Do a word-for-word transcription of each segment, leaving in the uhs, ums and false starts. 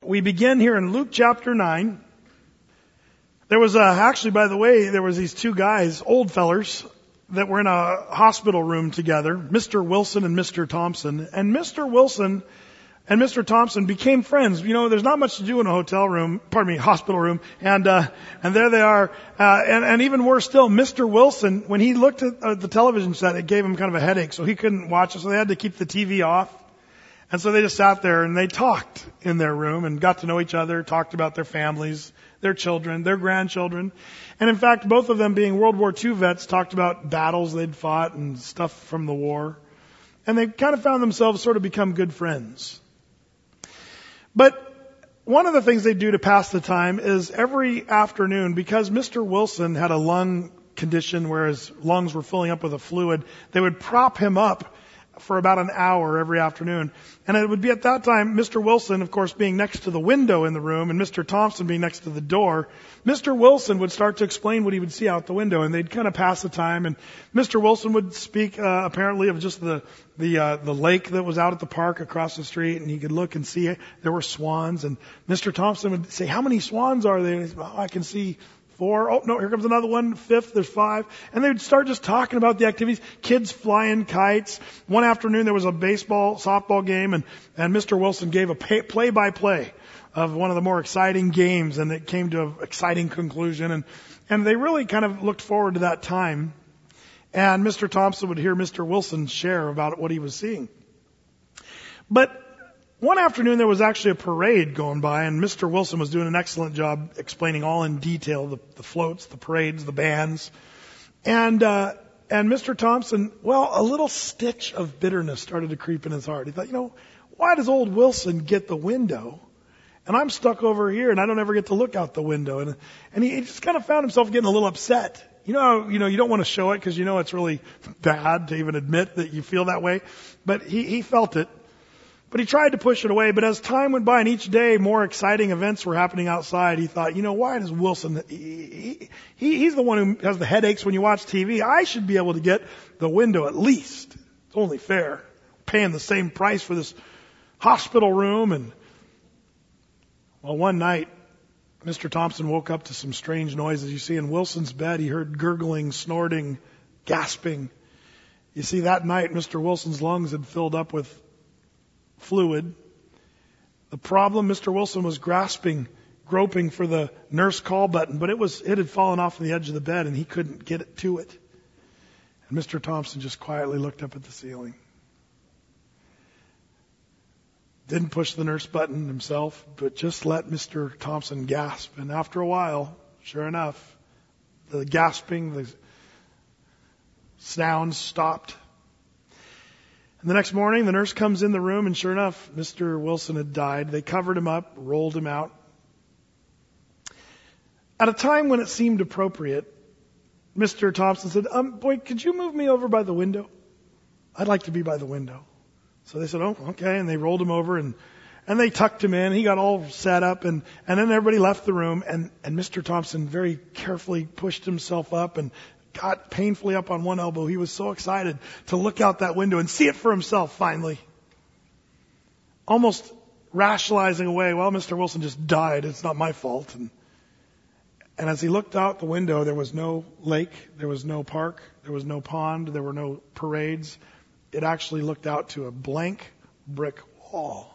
we begin here in Luke chapter nine. There was, uh, actually, by the way, there was these two guys, old fellers, that were in a hospital room together, Mister Wilson and Mister Thompson. And Mister Wilson and Mister Thompson became friends. You know, there's not much to do in a hotel room, pardon me, hospital room. And, uh, and there they are. Uh, and, and even worse still, Mister Wilson, when he looked at uh, the television set, it gave him kind of a headache, so he couldn't watch it, so they had to keep the T V off. And so they just sat there and they talked in their room and got to know each other, talked about their families, their children, their grandchildren. And in fact, both of them being World War Two vets, talked about battles they'd fought and stuff from the war. And they kind of found themselves sort of become good friends. But one of the things they do to pass the time is every afternoon, because Mister Wilson had a lung condition where his lungs were filling up with a fluid, they would prop him up for about an hour every afternoon. And it would be at that time, Mister Wilson, of course, being next to the window in the room and Mister Thompson being next to the door, Mister Wilson would start to explain what he would see out the window, and they'd kind of pass the time. And Mister Wilson would speak, uh, apparently of just the, the, uh, the lake that was out at the park across the street, and he could look and see there were swans. And Mister Thompson would say, "How many swans are there?" And he said, "Oh, I can see four. Oh, no, here comes another one. Fifth, there's five." And they would start just talking about the activities. Kids flying kites. One afternoon there was a baseball, softball game, and, and Mister Wilson gave a pay, play-by-play of one of the more exciting games, and it came to an exciting conclusion. And, and they really kind of looked forward to that time. And Mister Thompson would hear Mister Wilson share about what he was seeing. But one afternoon there was actually a parade going by, and Mister Wilson was doing an excellent job explaining all in detail the, the floats, the parades, the bands. And uh, and Mister Thompson, well, a little stitch of bitterness started to creep in his heart. He thought, you know, why does old Wilson get the window, and I'm stuck over here, and I don't ever get to look out the window? And and he, he just kind of found himself getting a little upset. You know, how, you know, you don't want to show it because you know it's really bad to even admit that you feel that way, but he he felt it. But he tried to push it away. But as time went by and each day more exciting events were happening outside, he thought, you know, why does Wilson, he, he, he's the one who has the headaches when you watch T V. I should be able to get the window at least. It's only fair. Paying the same price for this hospital room. And well, one night, Mister Thompson woke up to some strange noises. You see, in Wilson's bed, he heard gurgling, snorting, gasping. You see, that night, Mister Wilson's lungs had filled up with fluid. The problem, Mister Wilson was grasping, groping for the nurse call button, but it was it had fallen off the edge of the bed and he couldn't get it to it. And Mister Thompson just quietly looked up at the ceiling. Didn't push the nurse button himself, but just let Mister Thompson gasp. And after a while, sure enough, the gasping, the sounds stopped. And the next morning, the nurse comes in the room, and sure enough, Mister Wilson had died. They covered him up, rolled him out. At a time when it seemed appropriate, Mister Thompson said, um, boy, could you move me over by the window? I'd like to be by the window. So they said, oh, okay. And they rolled him over, and, and they tucked him in. He got all set up, and, and then everybody left the room, and, and Mister Thompson very carefully pushed himself up and got painfully up on one elbow. He was so excited to look out that window and see it for himself finally. Almost rationalizing away, well, Mister Wilson just died. It's not my fault. And, and as he looked out the window, there was no lake, there was no park, there was no pond, there were no parades. It actually looked out to a blank brick wall.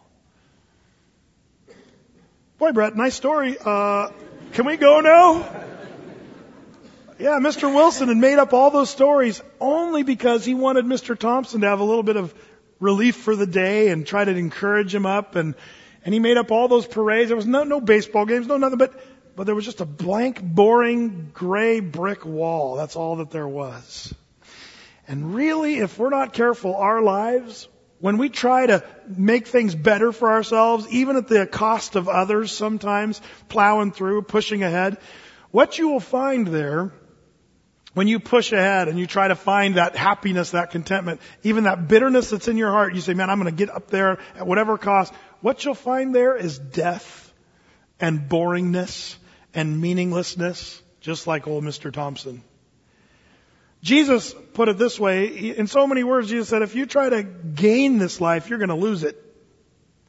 Boy, Brett, nice story. Uh, can we go now? Yeah, Mister Wilson had made up all those stories only because he wanted Mister Thompson to have a little bit of relief for the day and try to encourage him up. And, and he made up all those parades. There was no, no baseball games, no nothing, but, but there was just a blank, boring, gray brick wall. That's all that there was. And really, if we're not careful, our lives, when we try to make things better for ourselves, even at the cost of others sometimes, plowing through, pushing ahead, what you will find there, when you push ahead and you try to find that happiness, that contentment, even that bitterness that's in your heart, you say, man, I'm going to get up there at whatever cost. What you'll find there is death and boringness and meaninglessness, just like old Mister Thompson. Jesus put it this way. In so many words, Jesus said, if you try to gain this life, you're going to lose it.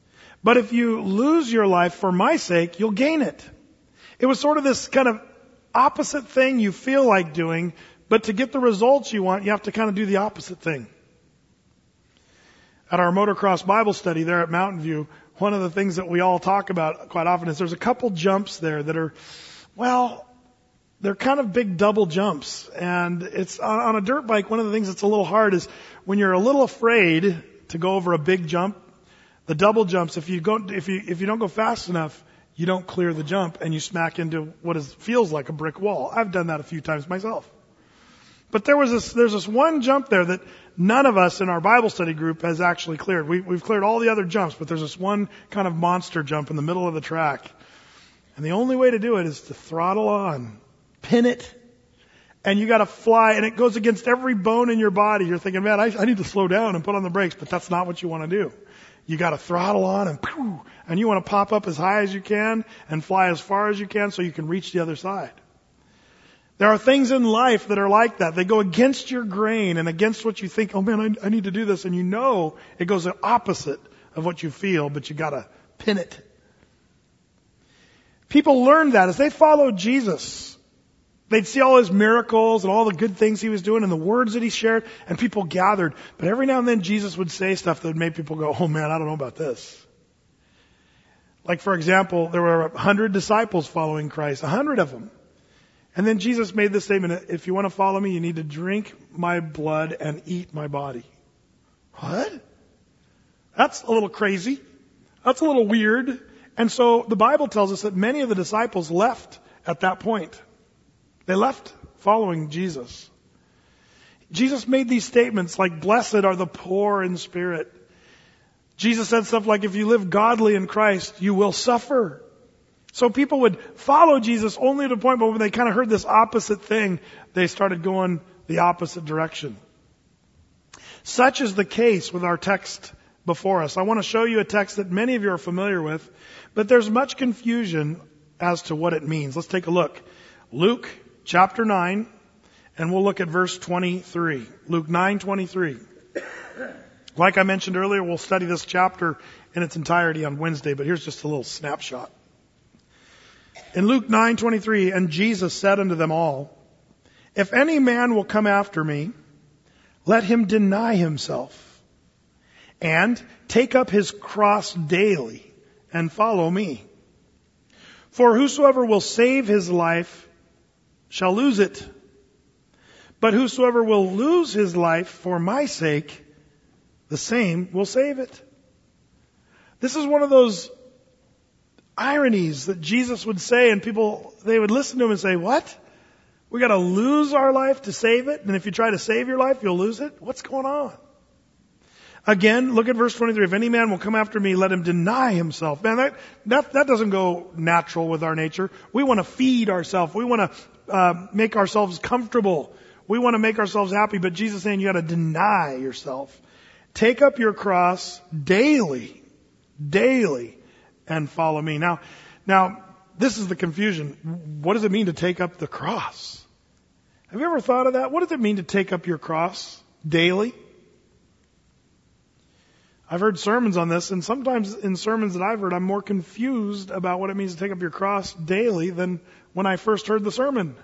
But if you lose your life for my sake, you'll gain it. It was sort of this kind of opposite thing you feel like doing, but to get the results you want, you have to kind of do the opposite thing. At our motocross Bible study there at Mountain View, one of the things that we all talk about quite often is there's a couple jumps there that are, well, they're kind of big double jumps. And it's on, on a dirt bike, one of the things that's a little hard is when you're a little afraid to go over a big jump, the double jumps, if you go, if you, if you don't go fast enough, you don't clear the jump and you smack into what is, feels like a brick wall. I've done that a few times myself. But there was this, there's this one jump there that none of us in our Bible study group has actually cleared. We, we've cleared all the other jumps, but there's this one kind of monster jump in the middle of the track. And the only way to do it is to throttle on, pin it, and you gotta fly, and it goes against every bone in your body. You're thinking, man, I, I need to slow down and put on the brakes, but that's not what you want to do. You gotta throttle on and poof, and you want to pop up as high as you can and fly as far as you can so you can reach the other side. There are things in life that are like that. They go against your grain and against what you think, oh man, I, I need to do this. And you know it goes the opposite of what you feel, but you gotta pin it. People learned that as they followed Jesus. They'd see all his miracles and all the good things he was doing and the words that he shared, and people gathered. But every now and then Jesus would say stuff that would make people go, oh man, I don't know about this. Like for example, there were a hundred disciples following Christ, a hundred of them. And then Jesus made this statement, if you want to follow me, you need to drink my blood and eat my body. What? That's a little crazy. That's a little weird. And so the Bible tells us that many of the disciples left at that point. They left following Jesus. Jesus made these statements like, blessed are the poor in spirit. Jesus said stuff like, if you live godly in Christ, you will suffer. So people would follow Jesus only to the point, but when they kind of heard this opposite thing, they started going the opposite direction. Such is the case with our text before us. I want to show you a text that many of you are familiar with, but there's much confusion as to what it means. Let's take a look. Luke chapter nine, and we'll look at verse twenty-three. Luke nine twenty-three. Like I mentioned earlier, we'll study this chapter in its entirety on Wednesday, but here's just a little snapshot. In Luke nine twenty-three, and Jesus said unto them all, if any man will come after me, let him deny himself, and take up his cross daily, and follow me. For whosoever will save his life shall lose it. But whosoever will lose his life for my sake, the same will save it. This is one of those ironies that Jesus would say, and people, they would listen to him and say, what? We gotta lose our life to save it? And if you try to save your life, you'll lose it? What's going on? Again, look at verse twenty-three. If any man will come after me, let him deny himself. Man, that, that, that doesn't go natural with our nature. We want to feed ourselves. We want to uh, make ourselves comfortable. We want to make ourselves happy. But Jesus is saying you got to deny yourself. Take up your cross daily, daily, and follow me. Now, now, this is the confusion. What does it mean to take up the cross? Have you ever thought of that? What does it mean to take up your cross daily? I've heard sermons on this, and sometimes in sermons that I've heard, I'm more confused about what it means to take up your cross daily than when I first heard the sermon.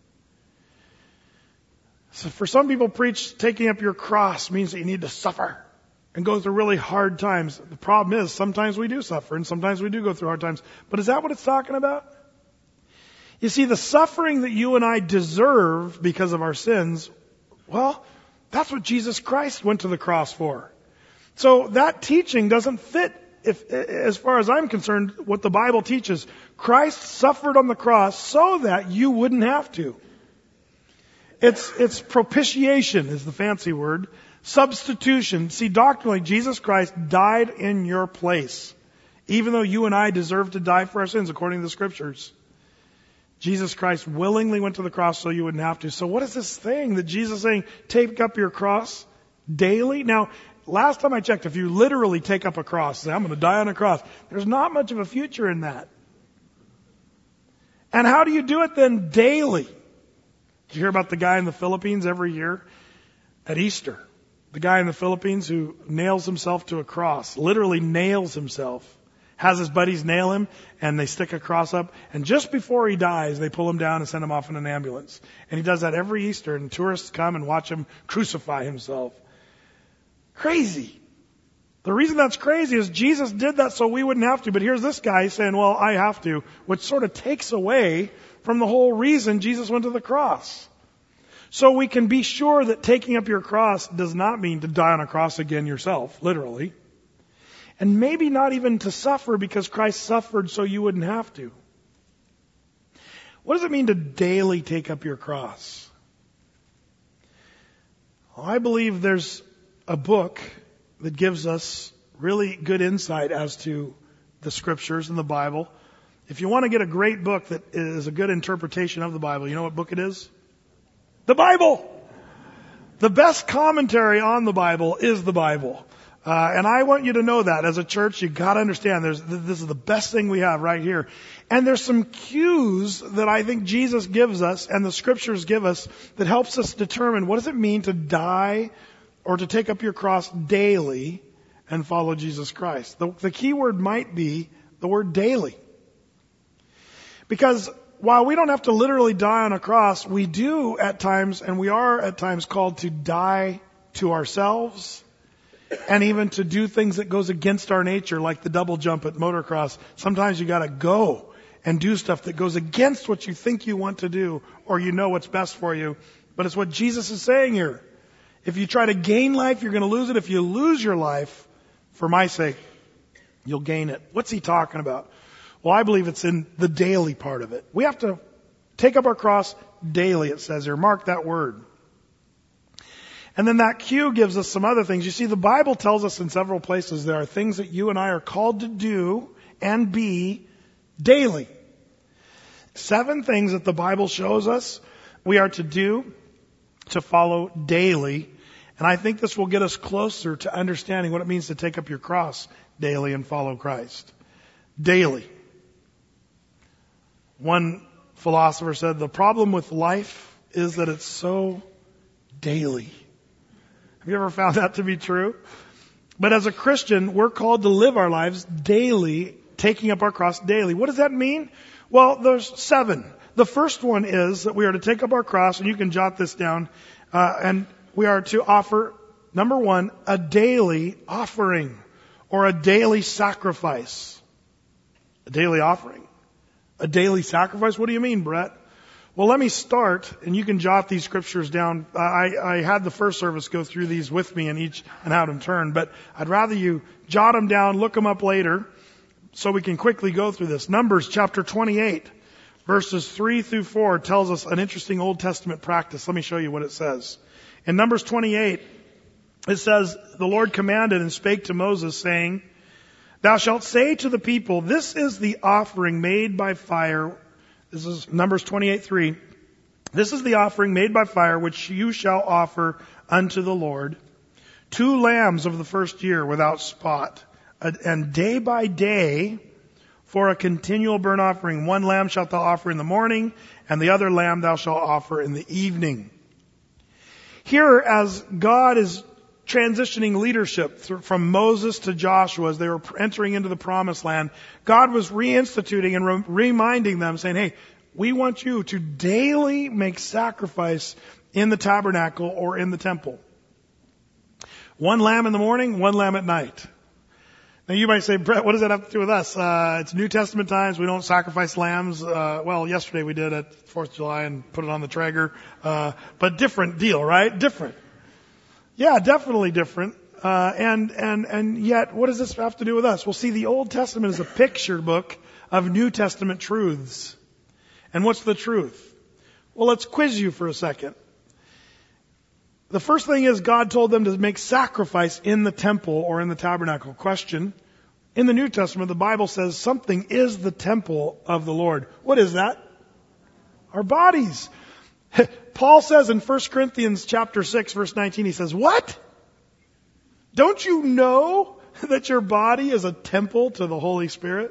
So for some people preach taking up your cross means that you need to suffer and go through really hard times. The problem is sometimes we do suffer and sometimes we do go through hard times. But is that what it's talking about? You see, the suffering that you and I deserve because of our sins, well, that's what Jesus Christ went to the cross for. So that teaching doesn't fit, if, as far as I'm concerned, what the Bible teaches. Christ suffered on the cross so that you wouldn't have to. It's, it's propitiation is the fancy word. Substitution. See, doctrinally, Jesus Christ died in your place. Even though you and I deserve to die for our sins, according to the Scriptures. Jesus Christ willingly went to the cross so you wouldn't have to. So what is this thing that Jesus is saying, take up your cross daily? Now, last time I checked, if you literally take up a cross, say, I'm going to die on a cross, there's not much of a future in that. And how do you do it then daily? Did you hear about the guy in the Philippines every year at Easter? The guy in the Philippines who nails himself to a cross, literally nails himself. has his buddies nail him, and they stick a cross up, and just before he dies, they pull him down and send him off in an ambulance. And he does that every Easter, and tourists come and watch him crucify himself. Crazy. The reason that's crazy is Jesus did that so we wouldn't have to, but here's this guy saying, well, I have to, which sort of takes away from the whole reason Jesus went to the cross. So we can be sure that taking up your cross does not mean to die on a cross again yourself, literally. And maybe not even to suffer because Christ suffered so you wouldn't have to. What does it mean to daily take up your cross? Well, I believe there's a book that gives us really good insight as to the scriptures and the Bible. If you want to get a great book that is a good interpretation of the Bible, you know what book it is? The Bible! The best commentary on the Bible is the Bible. Uh, and I want you to know that as a church, you got to understand there's, this is the best thing we have right here. And there's some cues that I think Jesus gives us and the scriptures give us that helps us determine what does it mean to die or to take up your cross daily and follow Jesus Christ. The, the key word might be the word daily. Because while we don't have to literally die on a cross, we do at times, and we are at times called to die to ourselves and even to do things that goes against our nature, like the double jump at motocross. Sometimes you got to go and do stuff that goes against what you think you want to do or you know what's best for you. But it's what Jesus is saying here. If you try to gain life, you're going to lose it. If you lose your life, for my sake, you'll gain it. What's he talking about? Well, I believe it's in the daily part of it. We have to take up our cross daily, it says here. Mark that word. And then that cue gives us some other things. You see, the Bible tells us in several places there are things that you and I are called to do and be daily. Seven things that the Bible shows us we are to do, to follow daily. And I think this will get us closer to understanding what it means to take up your cross daily and follow Christ. Daily. One philosopher said, the problem with life is that it's so daily. Have you ever found that to be true? But as a Christian, we're called to live our lives daily, taking up our cross daily. What does that mean? Well, there's seven. The first one is that we are to take up our cross, and you can jot this down, uh, and we are to offer, number one, a daily offering or a daily sacrifice. A daily offering. A daily sacrifice? What do you mean, Brett? Well, let me start, and you can jot these scriptures down. I, I had the first service go through these with me and each and had them turned, but I'd rather you jot them down, look them up later, so we can quickly go through this. Numbers chapter twenty-eight, verses three through four tells us an interesting Old Testament practice. Let me show you what it says. In Numbers twenty-eight, it says, the Lord commanded and spake to Moses, saying, Thou shalt say to the people, This is the offering made by fire. This is Numbers twenty-eight three. This is the offering made by fire, which you shall offer unto the Lord. Two lambs of the first year without spot. And day by day, for a continual burnt offering, one lamb shalt thou offer in the morning, and the other lamb thou shalt offer in the evening. Here, as God is transitioning leadership from Moses to Joshua as they were entering into the promised land, God was reinstituting and re- reminding them, saying, hey, we want you to daily make sacrifice in the tabernacle or in the temple. One lamb in the morning, one lamb at night. Now you might say, Brett, what does that have to do with us? Uh, it's New Testament times. We don't sacrifice lambs. Uh, well, yesterday we did at fourth of July and put it on the Traeger. Uh, but different deal, right? Different. Yeah, definitely different. Uh, and, and, and yet, what does this have to do with us? Well, see, the Old Testament is a picture book of New Testament truths. And what's the truth? Well, let's quiz you for a second. The first thing is God told them to make sacrifice in the temple or in the tabernacle. Question. In the New Testament, the Bible says something is the temple of the Lord. What is that? Our bodies. Paul says in First Corinthians chapter six, verse nineteen, he says, what? Don't you know that your body is a temple to the Holy Spirit?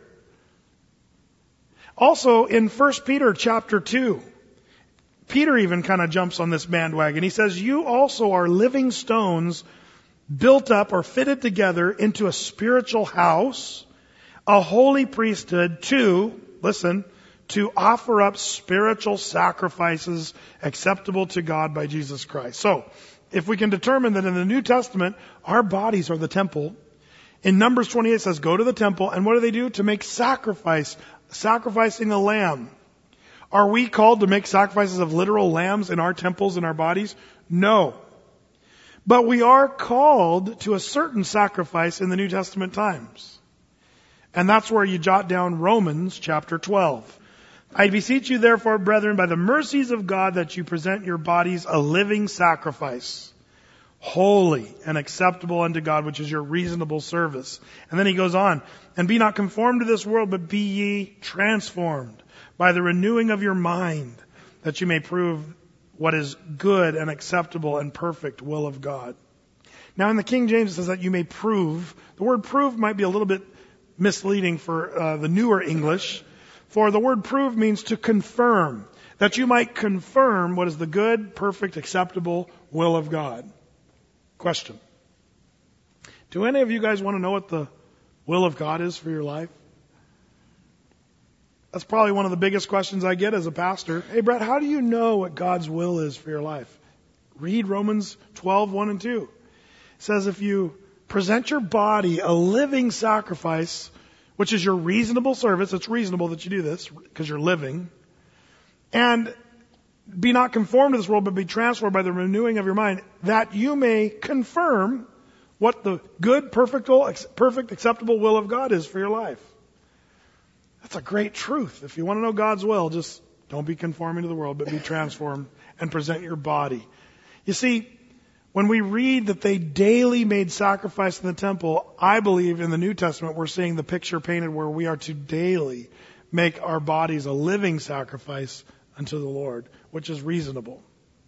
Also in First Peter chapter two, Peter even kind of jumps on this bandwagon. He says, you also are living stones built up or fitted together into a spiritual house, a holy priesthood to, listen, to offer up spiritual sacrifices acceptable to God by Jesus Christ. So, if we can determine that in the New Testament, our bodies are the temple, in Numbers twenty-eight it says, go to the temple, and what do they do? To make sacrifice, sacrificing a lamb. Are we called to make sacrifices of literal lambs in our temples and our bodies? No. But we are called to a certain sacrifice in the New Testament times. And that's where you jot down Romans chapter twelve. I beseech you therefore, brethren, by the mercies of God, that you present your bodies a living sacrifice, holy and acceptable unto God, which is your reasonable service. And then he goes on, and be not conformed to this world, but be ye transformed by the renewing of your mind, that you may prove what is good and acceptable and perfect will of God. Now in the King James it says that you may prove. The word prove might be a little bit misleading for uh, the newer English. For the word prove means to confirm, that you might confirm what is the good, perfect, acceptable will of God. Question. Do any of you guys want to know what the will of God is for your life? That's probably one of the biggest questions I get as a pastor. Hey, Brett, how do you know what God's will is for your life? Read Romans twelve, one and two. It says if you present your body a living sacrifice, which is your reasonable service. It's reasonable that you do this because you're living. And be not conformed to this world, but be transformed by the renewing of your mind, that you may confirm what the good, perfect, perfect, acceptable will of God is for your life. That's a great truth. If you want to know God's will, just don't be conforming to the world, but be transformed and present your body. You see, when we read that they daily made sacrifice in the temple, I believe in the New Testament we're seeing the picture painted where we are to daily make our bodies a living sacrifice unto the Lord, which is reasonable.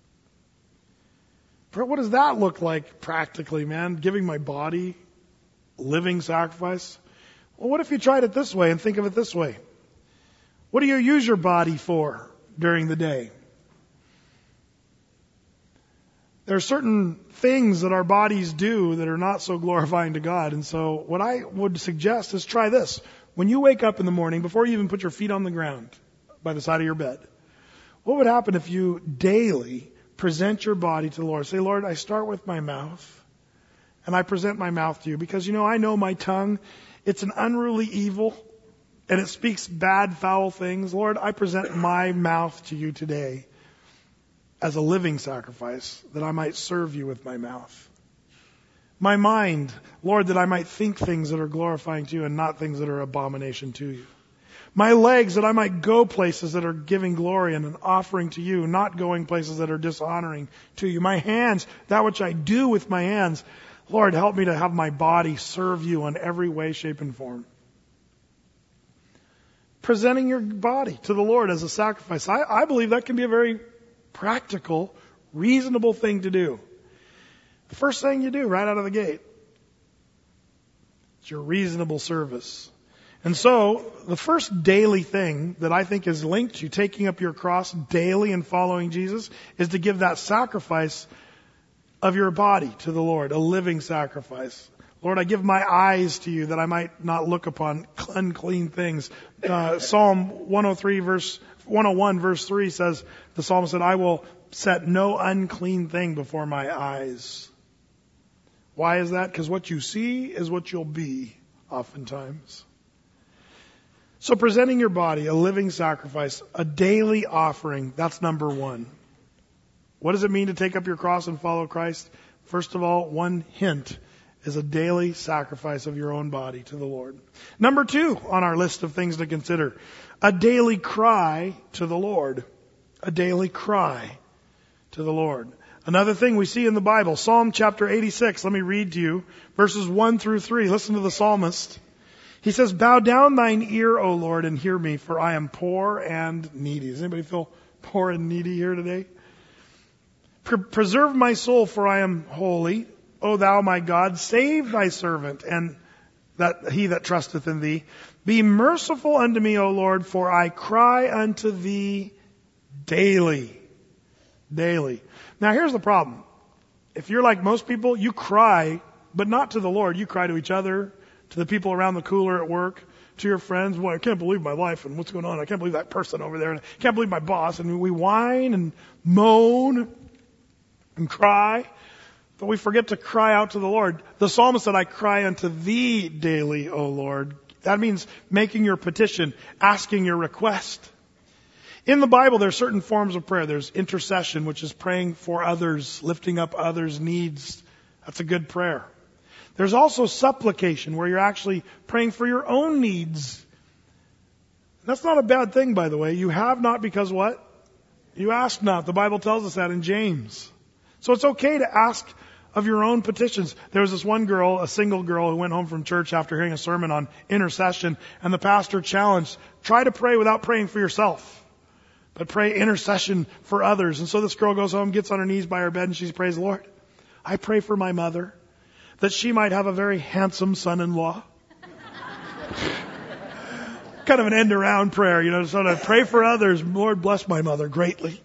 But what does that look like practically, man? Giving my body living sacrifice? Well, what if you tried it this way and think of it this way? What do you use your body for during the day? There are certain things that our bodies do that are not so glorifying to God. And so what I would suggest is try this. When you wake up in the morning, before you even put your feet on the ground by the side of your bed, what would happen if you daily present your body to the Lord? Say, Lord, I start with my mouth and I present my mouth to you because, you know, I know my tongue, it's an unruly evil and it speaks bad, foul things. Lord, I present my mouth to you today as a living sacrifice, that I might serve you with my mouth. My mind, Lord, that I might think things that are glorifying to you and not things that are abomination to you. My legs, that I might go places that are giving glory and an offering to you, not going places that are dishonoring to you. My hands, that which I do with my hands, Lord, help me to have my body serve you in every way, shape, and form. Presenting your body to the Lord as a sacrifice. I, I believe that can be a very practical, reasonable thing to do. The first thing you do right out of the gate. It's your reasonable service. And so, the first daily thing that I think is linked to taking up your cross daily and following Jesus is to give that sacrifice of your body to the Lord, a living sacrifice. Lord, I give my eyes to you that I might not look upon unclean things. Uh, Psalm one oh three verse one oh one verse three says, the psalmist said, I will set no unclean thing before my eyes. Why is that? Because what you see is what you'll be, oftentimes. So presenting your body, a living sacrifice, a daily offering, that's number one. What does it mean to take up your cross and follow Christ? First of all, one hint is a daily sacrifice of your own body to the Lord. Number two on our list of things to consider, a daily cry to the Lord. A daily cry to the Lord. Another thing we see in the Bible, Psalm chapter eighty-six. Let me read to you verses one through three. Listen to the psalmist. He says, bow down thine ear, O Lord, and hear me, for I am poor and needy. Does anybody feel poor and needy here today? Preserve my soul, for I am holy. O thou my God, save thy servant, and that he that trusteth in thee. Be merciful unto me, O Lord, for I cry unto thee daily. Daily. Now here's the problem. If you're like most people, you cry, but not to the Lord. You cry to each other, to the people around the cooler at work, to your friends, well, I can't believe my life and what's going on. I can't believe that person over there. And I can't believe my boss. And we whine and moan and cry. But we forget to cry out to the Lord. The psalmist said, I cry unto thee daily, O Lord. That means making your petition, asking your request. In the Bible, there are certain forms of prayer. There's intercession, which is praying for others, lifting up others' needs. That's a good prayer. There's also supplication, where you're actually praying for your own needs. That's not a bad thing, by the way. You have not because what? You ask not. The Bible tells us that in James. So it's okay to ask of your own petitions. There was this one girl, a single girl, who went home from church after hearing a sermon on intercession, and the pastor challenged, try to pray without praying for yourself, but pray intercession for others. And so this girl goes home, gets on her knees by her bed, and she prays, Lord, I pray for my mother, that she might have a very handsome son-in-law. Kind of an end-around prayer, you know, sort of pray for others. Lord, bless my mother greatly.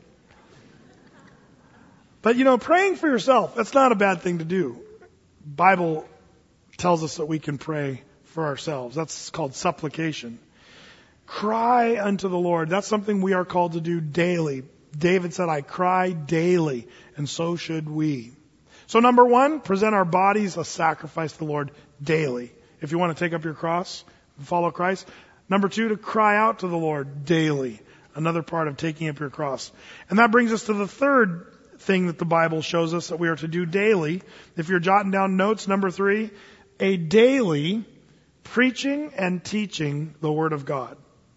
But, you know, praying for yourself, that's not a bad thing to do. Bible tells us that we can pray for ourselves. That's called supplication. Cry unto the Lord. That's something we are called to do daily. David said, I cry daily, and so should we. So number one, present our bodies a sacrifice to the Lord daily. If you want to take up your cross and follow Christ. Number two, to cry out to the Lord daily. Another part of taking up your cross. And that brings us to the third thing that the Bible shows us that we are to do daily. If you're jotting down notes, number three, a daily preaching and teaching the Word of God.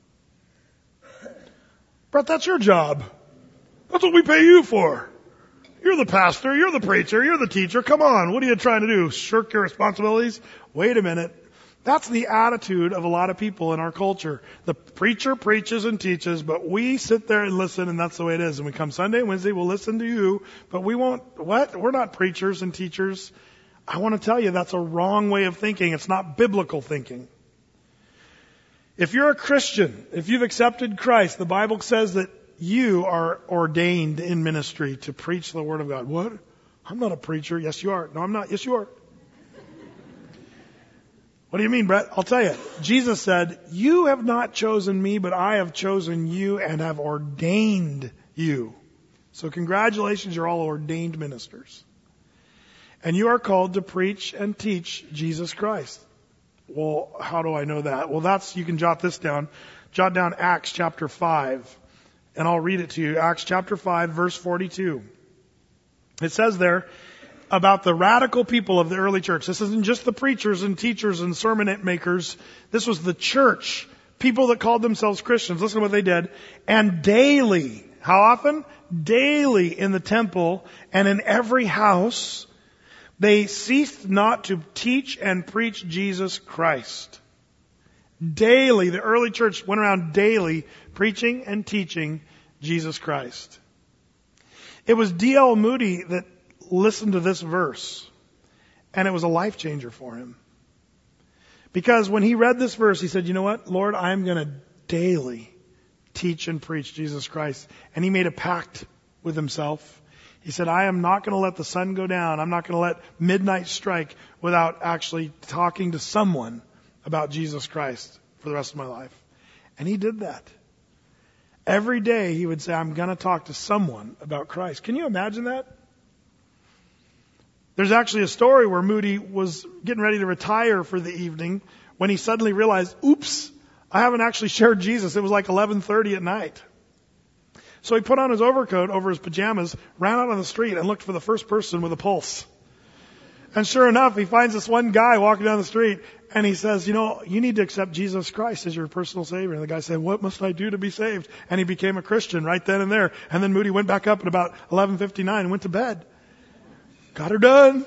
Brett, that's your job. That's what we pay you for. You're the pastor, you're the preacher, you're the teacher. Come on, what are you trying to do? Shirk your responsibilities? Wait a minute. That's the attitude of a lot of people in our culture. The preacher preaches and teaches, but we sit there and listen, and that's the way it is. And we come Sunday and Wednesday, we'll listen to you, but we won't, what? We're not preachers and teachers. I want to tell you that's a wrong way of thinking. It's not biblical thinking. If you're a Christian, if you've accepted Christ, the Bible says that you are ordained in ministry to preach the Word of God. What? I'm not a preacher. Yes, you are. No, I'm not. Yes, you are. What do you mean, Brett? I'll tell you. Jesus said, you have not chosen me, but I have chosen you and have ordained you. So congratulations, you're all ordained ministers. And you are called to preach and teach Jesus Christ. Well, how do I know that? Well, that's, you can jot this down. Jot down Acts chapter five. And I'll read it to you. Acts chapter five, verse forty-two. It says there, about the radical people of the early church. This isn't just the preachers and teachers and sermon makers. This was the church. People that called themselves Christians. Listen to what they did. And daily, how often? Daily in the temple and in every house, they ceased not to teach and preach Jesus Christ. Daily, the early church went around daily preaching and teaching Jesus Christ. It was D L Moody that listen to this verse, and it was a life changer for him. Because when he read this verse, he said, you know what, Lord, I'm going to daily teach and preach Jesus Christ. And he made a pact with himself. He said, I am not going to let the sun go down. I'm not going to let midnight strike without actually talking to someone about Jesus Christ for the rest of my life. And he did that. Every day he would say, I'm going to talk to someone about Christ. Can you imagine that? There's actually a story where Moody was getting ready to retire for the evening when he suddenly realized, oops, I haven't actually shared Jesus. It was like eleven thirty at night. So he put on his overcoat over his pajamas, ran out on the street and looked for the first person with a pulse. And sure enough, he finds this one guy walking down the street and he says, you know, you need to accept Jesus Christ as your personal Savior. And the guy said, what must I do to be saved? And he became a Christian right then and there. And then Moody went back up at about eleven fifty-nine and went to bed. Got her done.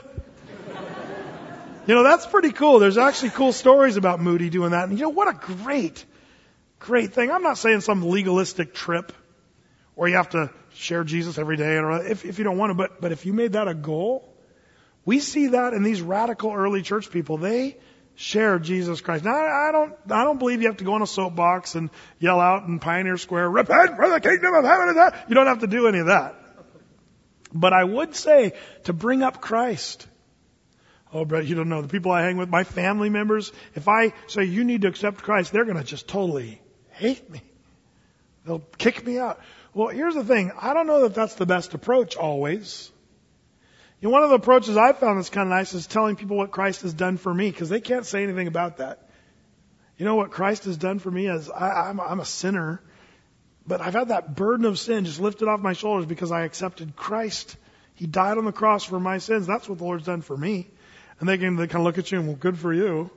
You know, that's pretty cool. There's actually cool stories about Moody doing that. And you know, what a great, great thing. I'm not saying some legalistic trip where you have to share Jesus every day, or if, if you don't want to, but, but if you made that a goal, we see that in these radical early church people. They share Jesus Christ. Now, I don't, I don't believe you have to go on a soapbox and yell out in Pioneer Square, repent for the kingdom of heaven is that. You don't have to do any of that. But I would say to bring up Christ. Oh, Brett, you don't know. The people I hang with, my family members, if I say you need to accept Christ, they're going to just totally hate me. They'll kick me out. Well, here's the thing. I don't know that that's the best approach always. You know, one of the approaches I've found that's kind of nice is telling people what Christ has done for me, because they can't say anything about that. You know what Christ has done for me is I, I'm, I'm a sinner, but I've had that burden of sin just lifted off my shoulders because I accepted Christ. He died on the cross for my sins. That's what the Lord's done for me. And they can they kind of look at you and, well, good for you.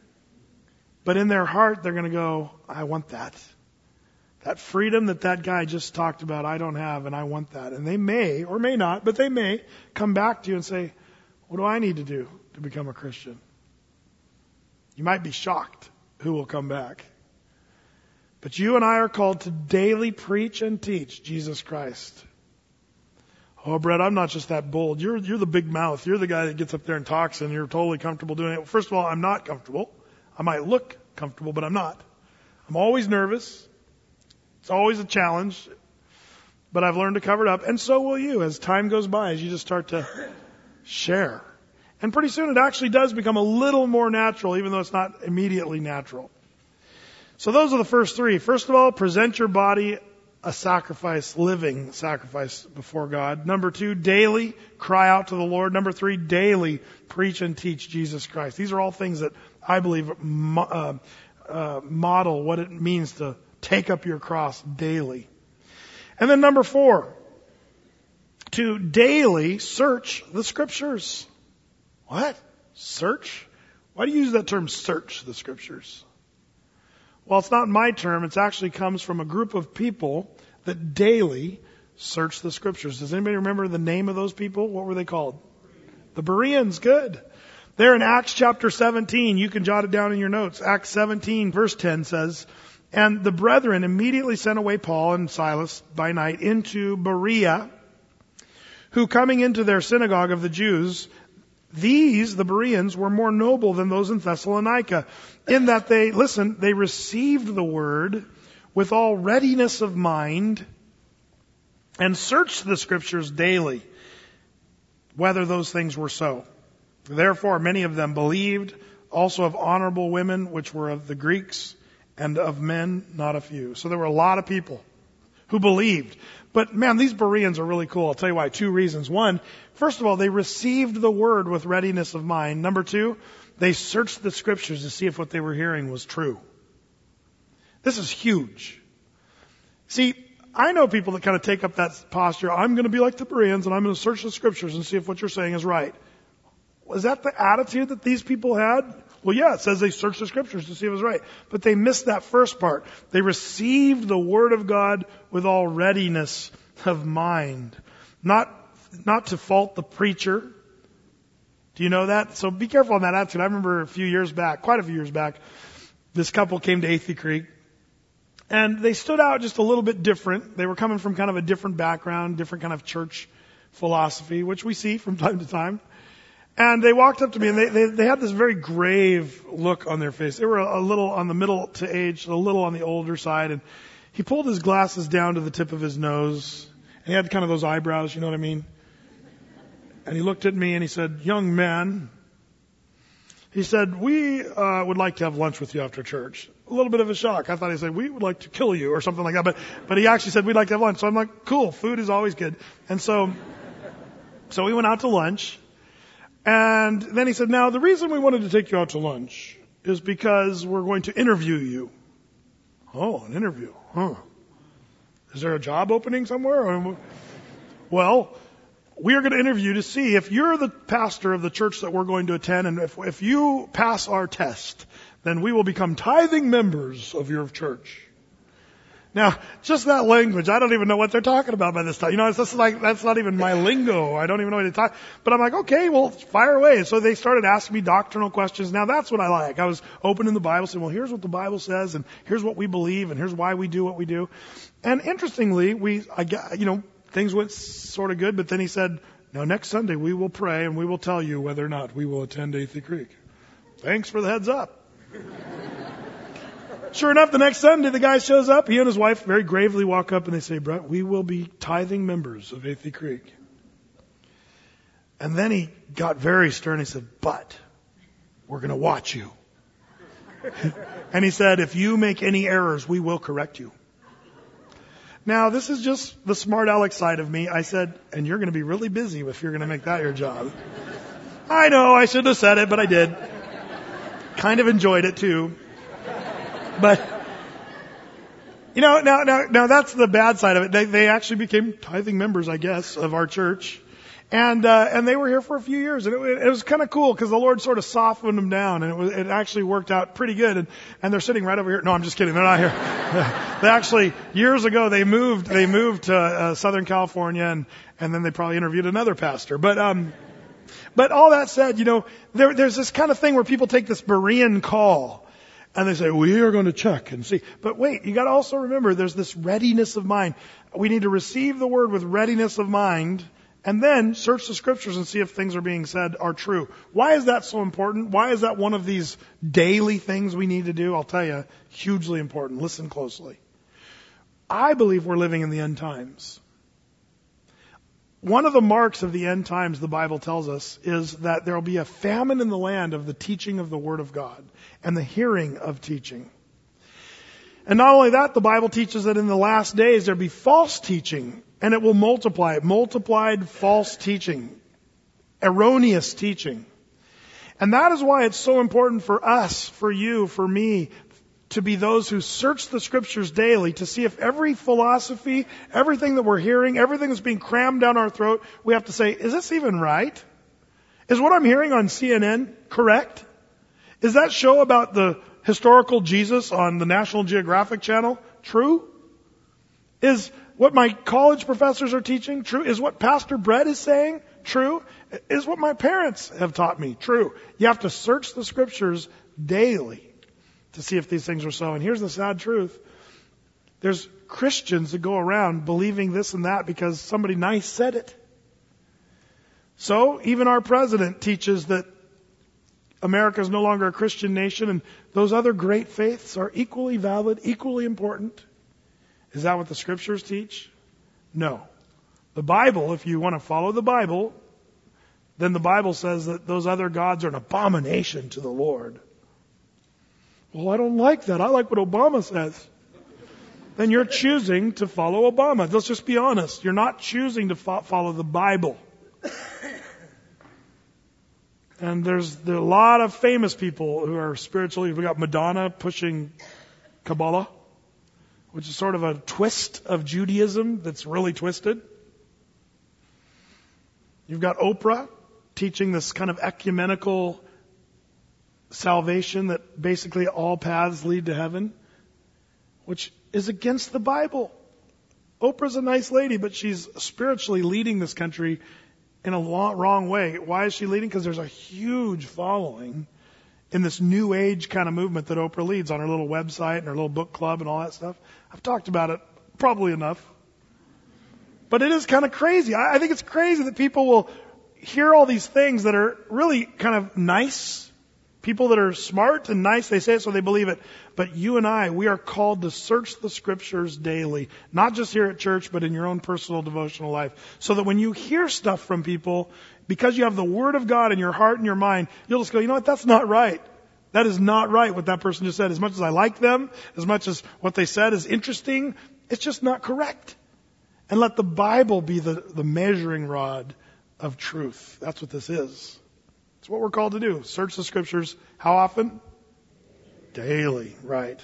But in their heart, they're going to go, I want that. That freedom that that guy just talked about, I don't have, and I want that. And they may, or may not, but they may come back to you and say, what do I need to do to become a Christian? You might be shocked who will come back. But you and I are called to daily preach and teach Jesus Christ. Oh, Brett, I'm not just that bold. You're, you're the big mouth. You're the guy that gets up there and talks and you're totally comfortable doing it. Well, first of all, I'm not comfortable. I might look comfortable, but I'm not. I'm always nervous. It's always a challenge, but I've learned to cover it up. And so will you as time goes by, as you just start to share. And pretty soon it actually does become a little more natural, even though it's not immediately natural. So those are the first three. First of all, present your body a sacrifice, living sacrifice before God. Number two, daily cry out to the Lord. Number three, daily preach and teach Jesus Christ. These are all things that I believe uh, uh, model what it means to take up your cross daily. And then number four, to daily search the Scriptures. What? Search? Why do you use that term, search the Scriptures? Well, it's not my term. It actually comes from a group of people that daily search the Scriptures. Does anybody remember the name of those people? What were they called? The Bereans. Good. There in Acts chapter seventeen, you can jot it down in your notes. Acts seventeen verse ten says, and the brethren immediately sent away Paul and Silas by night into Berea, who coming into their synagogue of the Jews, these, the Bereans, were more noble than those in Thessalonica, in that they, listen, they received the word with all readiness of mind and searched the Scriptures daily, whether those things were so. Therefore, many of them believed, also of honorable women, which were of the Greeks, and of men, not a few. So there were a lot of people who believed. But man, these Bereans are really cool. I'll tell you why. Two reasons. One, first of all, they received the word with readiness of mind. Number two, they searched the Scriptures to see if what they were hearing was true. This is huge. See, I know people that kind of take up that posture. I'm going to be like the Bereans and I'm going to search the Scriptures and see if what you're saying is right. Was that the attitude that these people had? Well, yeah, it says they searched the Scriptures to see if it was right. But they missed that first part. They received the Word of God with all readiness of mind. Not, not to fault the preacher. Do you know that? So be careful on that attitude. I remember a few years back, quite a few years back, this couple came to Athey Creek. And they stood out just a little bit different. They were coming from kind of a different background, different kind of church philosophy, which we see from time to time. And they walked up to me and they, they, they had this very grave look on their face. They were a, a little on the middle to age, a little on the older side. And he pulled his glasses down to the tip of his nose. And he had kind of those eyebrows, you know what I mean? And he looked at me and he said, young man, he said, we uh, would like to have lunch with you after church. A little bit of a shock. I thought he said, we would like to kill you or something like that. But, but he actually said, we'd like to have lunch. So I'm like, cool, food is always good. And so, so we went out to lunch. And then he said, now the reason we wanted to take you out to lunch is because we're going to interview you. Oh, an interview. Huh. Is there a job opening somewhere? Well, we are going to interview to see if you're the pastor of the church that we're going to attend, and if, if you pass our test, then we will become tithing members of your church. Now, just that language, I don't even know what they're talking about by this time. You know, it's just like, that's not even my lingo. I don't even know what they talk. But I'm like, okay, well, fire away. So they started asking me doctrinal questions. Now that's what I like. I was opening the Bible, saying, well, here's what the Bible says, and here's what we believe, and here's why we do what we do. And interestingly, we, I got, you know, things went sort of good, but then he said, now next Sunday we will pray and we will tell you whether or not we will attend Athey Creek. Thanks for the heads up. Sure enough, the next Sunday, the guy shows up. He and his wife very gravely walk up and they say, Brett, we will be tithing members of Athey Creek. And then he got very stern. He said, but we're going to watch you. And he said, if you make any errors, we will correct you. Now, this is just the smart aleck side of me. I said, and you're going to be really busy if you're going to make that your job. I know, I shouldn't have said it, but I did. Kind of enjoyed it too. But, you know, now, now, now that's the bad side of it. They, they actually became tithing members, I guess, of our church. And, uh, and they were here for a few years. And it, it was kind of cool because the Lord sort of softened them down, and it was, it actually worked out pretty good. And, and they're sitting right over here. No, I'm just kidding. They're not here. They actually, years ago, they moved, they moved to, uh, Southern California, and, and then they probably interviewed another pastor. But, um, but all that said, you know, there, there's this kind of thing where people take this Berean call. And they say, we are going to check and see. But wait, you got to also remember there's this readiness of mind. We need to receive the word with readiness of mind, and then search the scriptures and see if things are being said are true. Why is that so important? Why is that one of these daily things we need to do? I'll tell you, hugely important. Listen closely. I believe we're living in the end times. One of the marks of the end times, the Bible tells us, is that there will be a famine in the land of the teaching of the Word of God and the hearing of teaching. And not only that, the Bible teaches that in the last days there'll be false teaching, and it will multiply. Multiplied false teaching. Erroneous teaching. And that is why it's so important for us, for you, for me, to be those who search the scriptures daily to see if every philosophy, everything that we're hearing, everything that's being crammed down our throat, we have to say, is this even right? Is what I'm hearing on C N N correct? Is that show about the historical Jesus on the National Geographic Channel true? Is what my college professors are teaching true? Is what Pastor Brett is saying true? Is what my parents have taught me true? You have to search the scriptures daily to see if these things are so. And here's the sad truth. There's Christians that go around believing this and that because somebody nice said it. So even our president teaches that America is no longer a Christian nation, and those other great faiths are equally valid, equally important. Is that what the scriptures teach? No. The Bible, if you want to follow the Bible, then the Bible says that those other gods are an abomination to the Lord. Well, I don't like that. I like what Obama says. Then you're choosing to follow Obama. Let's just be honest. You're not choosing to fo- follow the Bible. And there's, there are a lot of famous people who are spiritually. We've got Madonna pushing Kabbalah, which is sort of a twist of Judaism that's really twisted. You've got Oprah teaching this kind of ecumenical salvation that basically all paths lead to heaven, which is against the Bible. Oprah's a nice lady, but she's spiritually leading this country in a wrong way. Why is she leading? Because there's a huge following in this new age kind of movement that Oprah leads on her little website and her little book club and all that stuff. I've talked about it probably enough. But it is kind of crazy. I think it's crazy that people will hear all these things that are really kind of nice. People that are smart and nice, they say it so they believe it. But you and I, we are called to search the scriptures daily. Not just here at church, but in your own personal devotional life. So that when you hear stuff from people, because you have the Word of God in your heart and your mind, you'll just go, you know what, that's not right. That is not right what that person just said. As much as I like them, as much as what they said is interesting, it's just not correct. And let the Bible be the, the measuring rod of truth. That's what this is. It's what we're called to do. Search the scriptures. How often? Daily, right.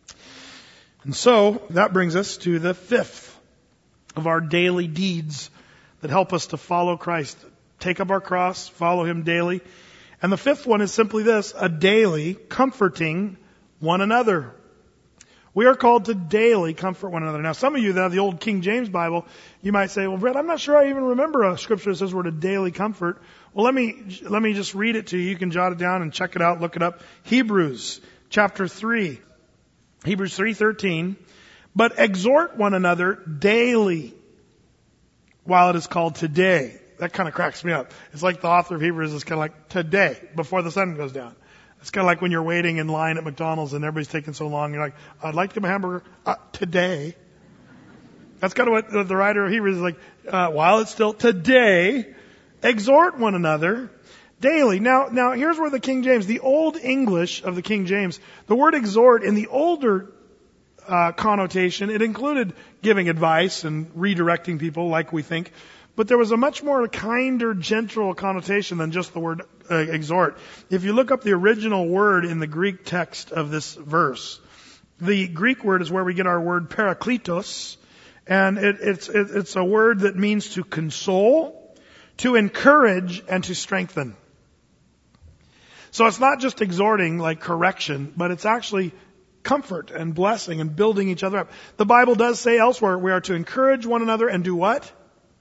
And so that brings us to the fifth of our daily deeds that help us to follow Christ. Take up our cross, follow Him daily. And the fifth one is simply this, a daily comforting one another. We are called to daily comfort one another. Now, some of you that have the old King James Bible, you might say, well, Brett, I'm not sure I even remember a scripture that says we're to daily comfort. Well, let me, let me just read it to you. You can jot it down and check it out, look it up. Hebrews chapter three. Hebrews three thirteen. But exhort one another daily while it is called today. That kind of cracks me up. It's like the author of Hebrews is kind of like today, before the sun goes down. It's kind of like when you're waiting in line at McDonald's and everybody's taking so long. You're like, I'd like to get my hamburger uh, today. That's kind of what the writer of Hebrews is like, uh, while it's still today. Exhort one another daily. Now, now here's where the King James, the Old English of the King James, the word exhort in the older uh, connotation, it included giving advice and redirecting people like we think. But there was a much more kinder, gentle connotation than just the word uh, exhort. If you look up the original word in the Greek text of this verse, the Greek word is where we get our word parakletos. And it, it's, it, it's a word that means to console, to encourage, and to strengthen. So it's not just exhorting like correction, but it's actually comfort and blessing and building each other up. The Bible does say elsewhere we are to encourage one another and do what?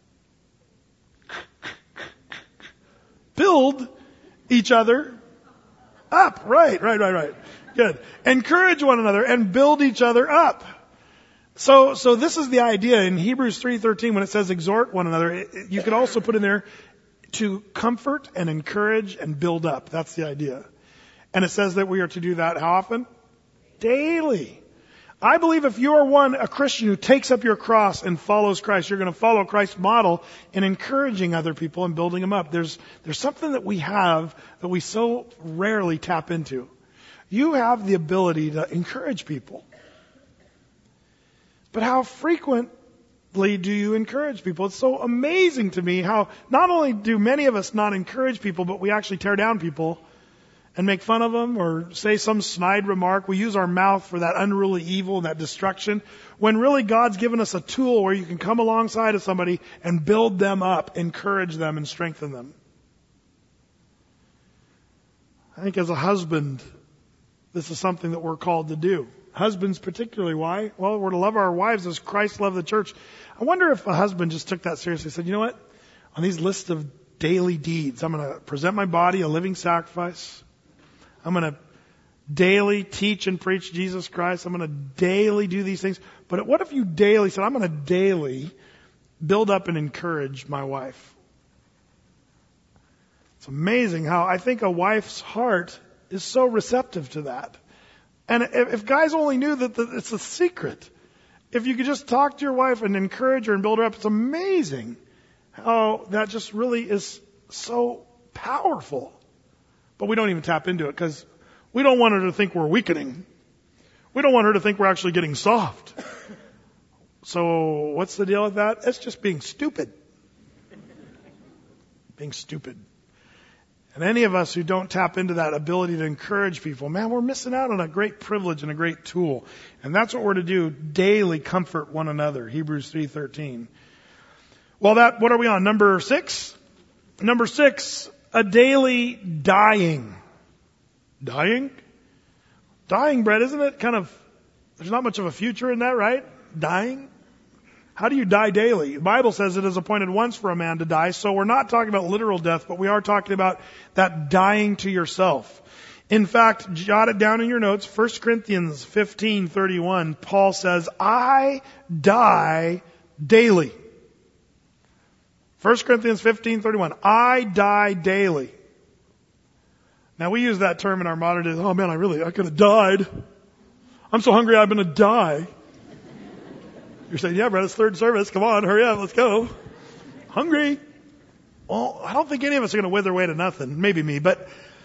Build each other up. Right, right, right, right. Good. Encourage one another and build each other up. So, so this is the idea in Hebrews three thirteen when it says exhort one another. It, it, you could also put in there to comfort and encourage and build up. That's the idea. And it says that we are to do that how often? Daily. I believe if you are one, a Christian who takes up your cross and follows Christ, you're going to follow Christ's model in encouraging other people and building them up. There's, there's something that we have that we so rarely tap into. You have the ability to encourage people. But how frequently do you encourage people? It's so amazing to me how not only do many of us not encourage people, but we actually tear down people and make fun of them or say some snide remark. We use our mouth for that unruly evil and that destruction, when really God's given us a tool where you can come alongside of somebody and build them up, encourage them, and strengthen them. I think as a husband, this is something that we're called to do. Husbands particularly. Why? Well, we're to love our wives as Christ loved the church. I wonder if a husband just took that seriously and said, you know what? On these lists of daily deeds, I'm going to present my body a living sacrifice. I'm going to daily teach and preach Jesus Christ. I'm going to daily do these things. But what if you daily said, I'm going to daily build up and encourage my wife? It's amazing how I think a wife's heart is so receptive to that. And if, if guys only knew that the, it's a secret, if you could just talk to your wife and encourage her and build her up, it's amazing how that just really is so powerful. But we don't even tap into it because we don't want her to think we're weakening. We don't want her to think we're actually getting soft. So what's the deal with that? It's just being stupid. Being stupid. And any of us who don't tap into that ability to encourage people, man, we're missing out on a great privilege and a great tool. And that's what we're to do, daily comfort one another, Hebrews three thirteen. Well, that, what are we on? Number six? Number six, a daily dying. Dying? Dying, Brett, isn't it kind of, there's not much of a future in that, right? Dying? How do you die daily? The Bible says it is appointed once for a man to die, so we're not talking about literal death, but we are talking about that dying to yourself. In fact, jot it down in your notes, First Corinthians fifteen thirty-one, Paul says, I die daily. First Corinthians fifteen thirty-one, I die daily. Now we use that term in our modern days, oh man, I really, I could have died. I'm so hungry I'm going to die. You're saying, yeah, Brett, it's third service. Come on, hurry up, let's go. Hungry. Well, I don't think any of us are going to wither away to nothing. Maybe me, but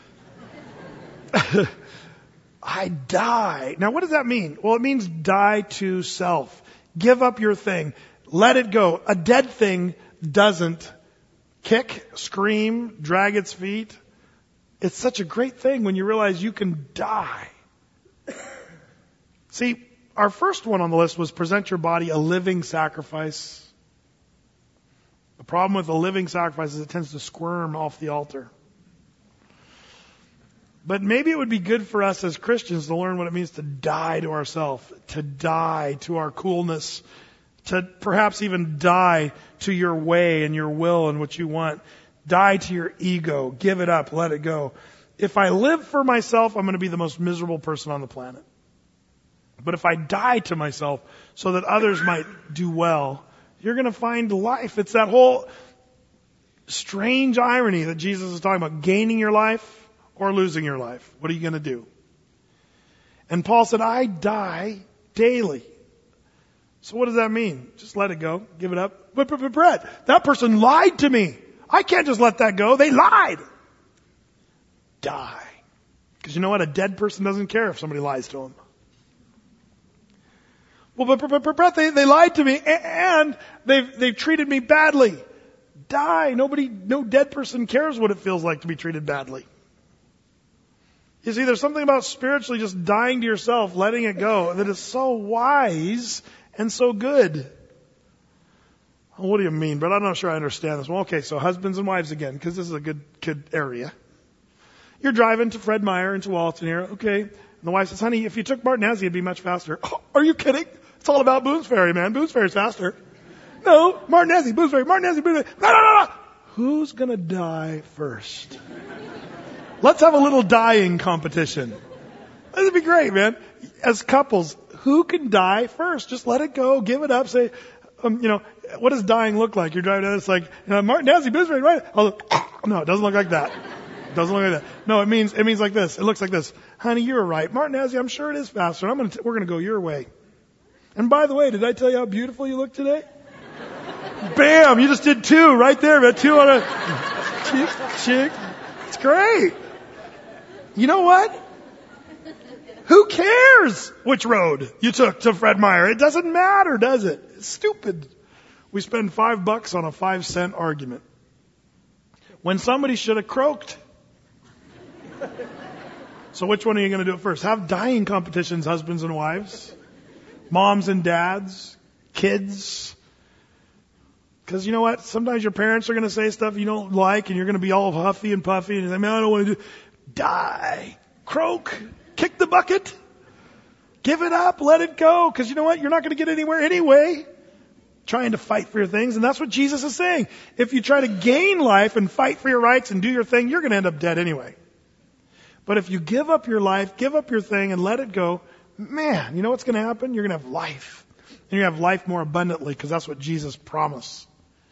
I die. Now, what does that mean? Well, it means die to self. Give up your thing. Let it go. A dead thing doesn't kick, scream, drag its feet. It's such a great thing when you realize you can die. See, our first one on the list was present your body a living sacrifice. The problem with a living sacrifice is it tends to squirm off the altar. But maybe it would be good for us as Christians to learn what it means to die to ourselves, to die to our coolness, to perhaps even die to your way and your will and what you want. Die to your ego. Give it up. Let it go. If I live for myself, I'm going to be the most miserable person on the planet. But if I die to myself so that others might do well, you're going to find life. It's that whole strange irony that Jesus is talking about, gaining your life or losing your life. What are you going to do? And Paul said, I die daily. So what does that mean? Just let it go. Give it up. But, but, but Brett, that person lied to me. I can't just let that go. They lied. Die. Because you know what? A dead person doesn't care if somebody lies to him. Well, but, but, but Brett, they, they lied to me and they've, they've treated me badly. Die. Nobody, no dead person cares what it feels like to be treated badly. You see, there's something about spiritually just dying to yourself, letting it go, that is so wise and so good. What do you mean? But I'm not sure I understand this. Well, okay, so husbands and wives again, because this is a good, good area. You're driving to Fred Meyer into Walton here, okay. And the wife says, honey, if you took Martinez, it'd be much faster. Oh, are you kidding? It's all about Boone's Ferry, man. Boone's Ferry's faster. No, Martinez, Boone's Ferry, Martinez, Boone's Ferry. No, no, no, no. Who's gonna die first? Let's have a little dying competition. This would be great, man. As couples, who can die first? Just let it go, give it up, say, um, you know, what does dying look like? You're driving down, it's like, you know, Martin Nancy, Bisbee, right? Oh, no, it doesn't look like that. It doesn't look like that. No, it means, it means like this. It looks like this. Honey, you're right. Martin Nancy, I'm sure it is faster. I'm gonna, t- we're gonna go your way. And by the way, did I tell you how beautiful you look today? Bam! You just did two right there, man. Two on a chick, chick. It's great. You know what? Who cares which road you took to Fred Meyer? It doesn't matter, does it? It's stupid. We spend five bucks on a five cent argument when somebody should have croaked. So which one are you going to do it first? Have dying competitions, husbands and wives, moms and dads, kids. Because you know what? Sometimes your parents are going to say stuff you don't like, and you're going to be all huffy and puffy, and you say, man, I don't want to do. Die. Croak. Kick the bucket. Give it up. Let it go. Because you know what? You're not going to get anywhere anyway. Trying to fight for your things. And that's what Jesus is saying. If you try to gain life and fight for your rights and do your thing, you're going to end up dead anyway. But if you give up your life, give up your thing and let it go, man, you know what's going to happen? You're going to have life. And you're going to have life more abundantly because that's what Jesus promised.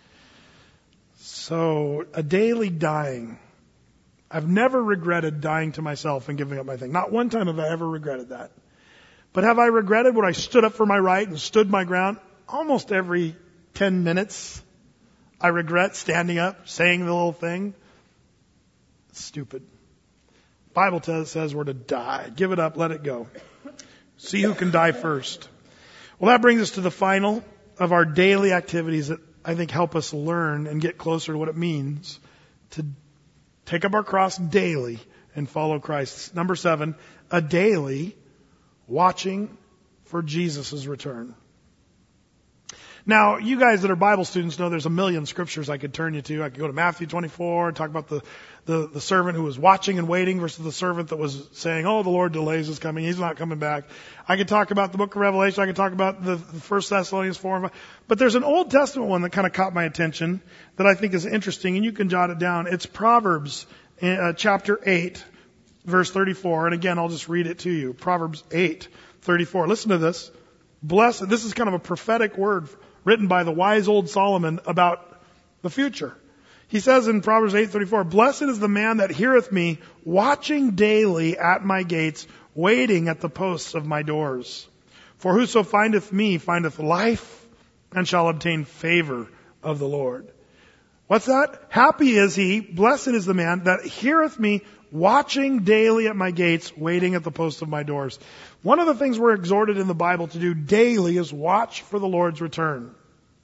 So, a daily dying. I've never regretted dying to myself and giving up my thing. Not one time have I ever regretted that. But have I regretted when I stood up for my right and stood my ground? Almost every ten minutes, I regret standing up, saying the little thing. It's stupid. The Bible t- says we're to die. Give it up, let it go. See who can die first. Well, that brings us to the final of our daily activities that I think help us learn and get closer to what it means to take up our cross daily and follow Christ. Number seven, a daily watching for Jesus' return. Now, you guys that are Bible students know there's a million scriptures I could turn you to. I could go to Matthew twenty-four and talk about the, the, the servant who was watching and waiting versus the servant that was saying, oh, the Lord delays his coming. He's not coming back. I could talk about the book of Revelation. I could talk about the, the First Thessalonians four and five. But there's an Old Testament one that kind of caught my attention that I think is interesting, and you can jot it down. It's Proverbs uh, chapter eight, verse thirty-four. And again, I'll just read it to you. Proverbs eight, thirty-four. Listen to this. Blessed. This is kind of a prophetic word written by the wise old Solomon about the future. He says in Proverbs eight thirty-four, blessed is the man that heareth me, watching daily at my gates, waiting at the posts of my doors. For whoso findeth me findeth life, and shall obtain favor of the Lord. What's that? Happy is he, blessed is the man that heareth me, watching daily at my gates, waiting at the posts of my doors. One of the things we're exhorted in the Bible to do daily is watch for the Lord's return.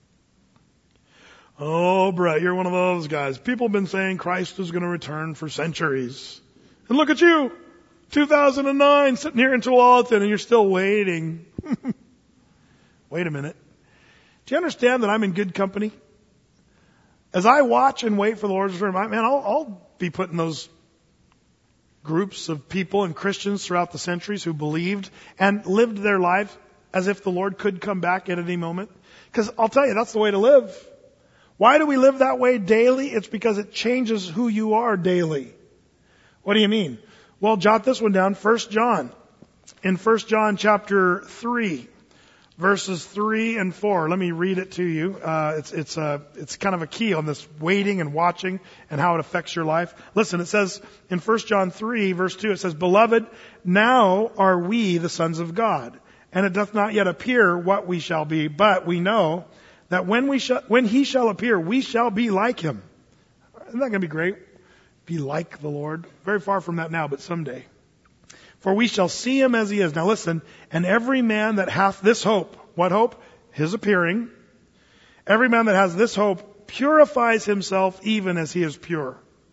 Oh, Brett, you're one of those guys. People have been saying Christ is going to return for centuries. And look at you, two thousand nine, sitting here in Tualatin, and you're still waiting. Wait a minute. Do you understand that I'm in good company? As I watch and wait for the Lord's return, man, I'll, I'll be putting those groups of people and Christians throughout the centuries who believed and lived their life as if the Lord could come back at any moment. Because I'll tell you, that's the way to live. Why do we live that way daily? It's because it changes who you are daily. What do you mean? Well, jot this one down. First John. In First John chapter three, verses three and four. Let me read it to you. Uh, it's, it's, uh, it's kind of a key on this waiting and watching and how it affects your life. Listen, it says in First John three, verse two, it says, beloved, now are we the sons of God, and it doth not yet appear what we shall be, but we know that when we shall, when he shall appear, we shall be like him. Isn't that going to be great? Be like the Lord. Very far from that now, but someday. For we shall see him as he is. Now listen, and every man that hath this hope, what hope? His appearing. Every man that has this hope purifies himself even as he is pure.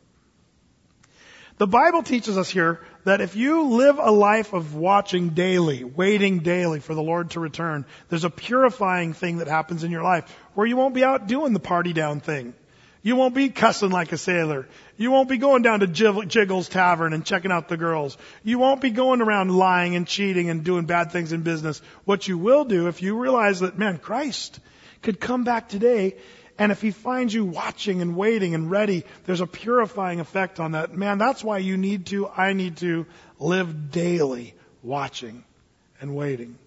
The Bible teaches us here that if you live a life of watching daily, waiting daily for the Lord to return, there's a purifying thing that happens in your life where you won't be out doing the party down thing. You won't be cussing like a sailor. You won't be going down to Jiggles Tavern and checking out the girls. You won't be going around lying and cheating and doing bad things in business. What you will do, if you realize that, man, Christ could come back today, and if he finds you watching and waiting and ready, there's a purifying effect on that. Man, that's why you need to, I need to live daily watching and waiting.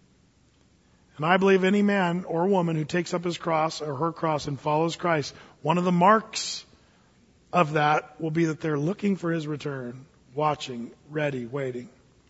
And I believe any man or woman who takes up his cross or her cross and follows Christ, one of the marks of that will be that they're looking for his return, watching, ready, waiting.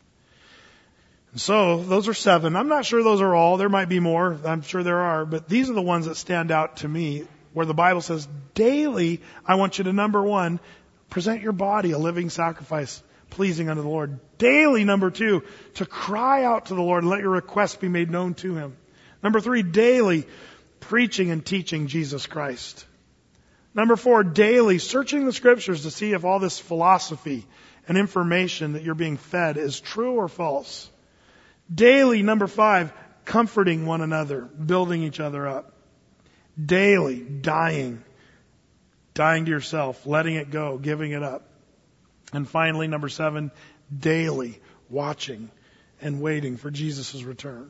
And so, those are seven. I'm not sure those are all. There might be more. I'm sure there are. But these are the ones that stand out to me, where the Bible says, daily, I want you to, number one, present your body a living sacrifice, pleasing unto the Lord. Daily, number two, to cry out to the Lord and let your requests be made known to him. Number three, daily, preaching and teaching Jesus Christ. Number four, daily, searching the scriptures to see if all this philosophy and information that you're being fed is true or false. Daily, number five, comforting one another, building each other up. Daily, dying, dying to yourself, letting it go, giving it up. And finally, number seven, daily, watching and waiting for Jesus' return.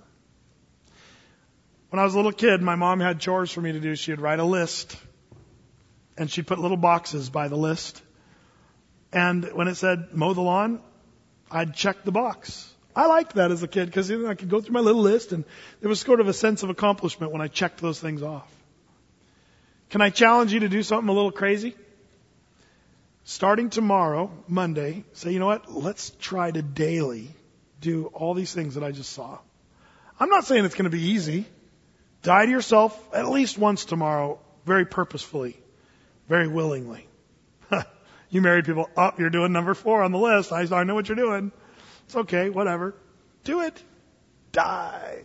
When I was a little kid, my mom had chores for me to do. She'd write a list, and she'd put little boxes by the list. And when it said, mow the lawn, I'd check the box. I liked that as a kid because I could go through my little list, and there was sort of a sense of accomplishment when I checked those things off. Can I challenge you to do something a little crazy? Starting tomorrow, Monday, say, you know what? Let's try to daily do all these things that I just saw. I'm not saying it's going to be easy. Die to yourself at least once tomorrow, very purposefully, very willingly. You married people, oh, you're doing number four on the list. I, I know what you're doing. It's okay, whatever. Do it. Die.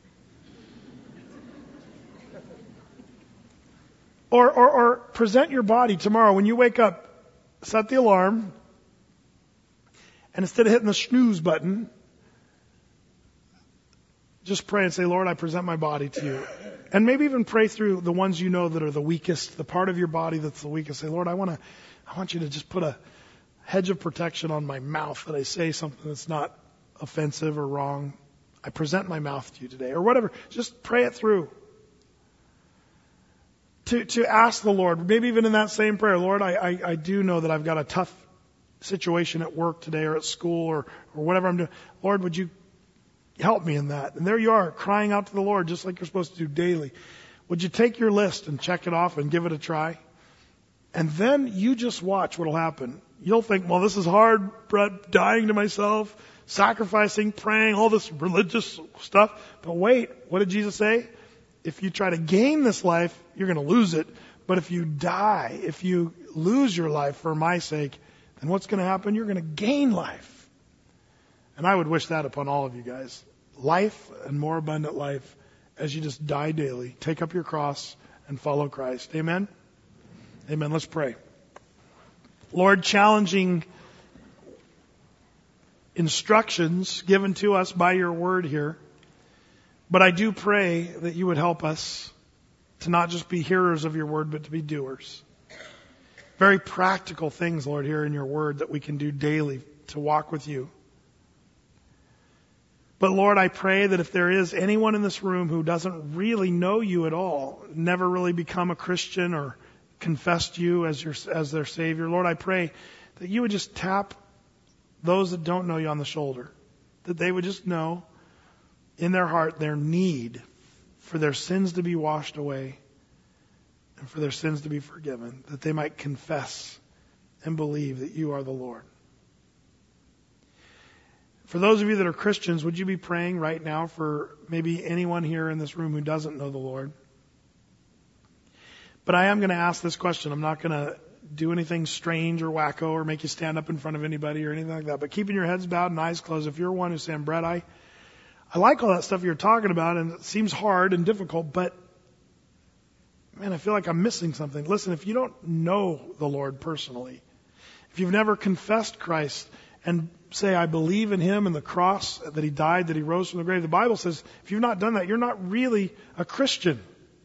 Or, or, or present your body tomorrow when you wake up. Set the alarm, and instead of hitting the snooze button, just pray and say, Lord, I present my body to you. And maybe even pray through the ones you know that are the weakest, the part of your body that's the weakest. Say, Lord, I want to, I want you to just put a hedge of protection on my mouth that I say something that's not offensive or wrong. I present my mouth to you today, or whatever. Just pray it through. To, to ask the Lord, maybe even in that same prayer, Lord, I, I, I do know that I've got a tough situation at work today or at school or, or whatever I'm doing. Lord, would you help me in that? And there you are, crying out to the Lord just like you're supposed to do daily. Would you take your list and check it off and give it a try? And then you just watch what'll happen. You'll think, well, this is hard, Brett, dying to myself, sacrificing, praying, all this religious stuff. But wait, what did Jesus say? If you try to gain this life, you're going to lose it. But if you die, if you lose your life for my sake, then what's going to happen? You're going to gain life. And I would wish that upon all of you guys. Life and more abundant life as you just die daily. Take up your cross and follow Christ. Amen? Amen. Let's pray. Lord, challenging instructions given to us by your word here. But I do pray that you would help us to not just be hearers of your word, but to be doers. Very practical things, Lord, here in your word that we can do daily to walk with you. But Lord, I pray that if there is anyone in this room who doesn't really know you at all, never really become a Christian or confessed you as your, as their Savior, Lord, I pray that you would just tap those that don't know you on the shoulder. That they would just know in their heart their need for their sins to be washed away and for their sins to be forgiven, that they might confess and believe that you are the Lord. For those of you that are Christians, would you be praying right now for maybe anyone here in this room who doesn't know the Lord? But I am going to ask this question. I'm not going to do anything strange or wacko or make you stand up in front of anybody or anything like that. But keeping your heads bowed and eyes closed, if you're one who's saying, Brett, I, I like all that stuff you're talking about and it seems hard and difficult, but man, I feel like I'm missing something. Listen, if you don't know the Lord personally, if you've never confessed Christ and say, I believe in Him and the cross, that He died, that He rose from the grave, the Bible says, if you've not done that, you're not really a Christian.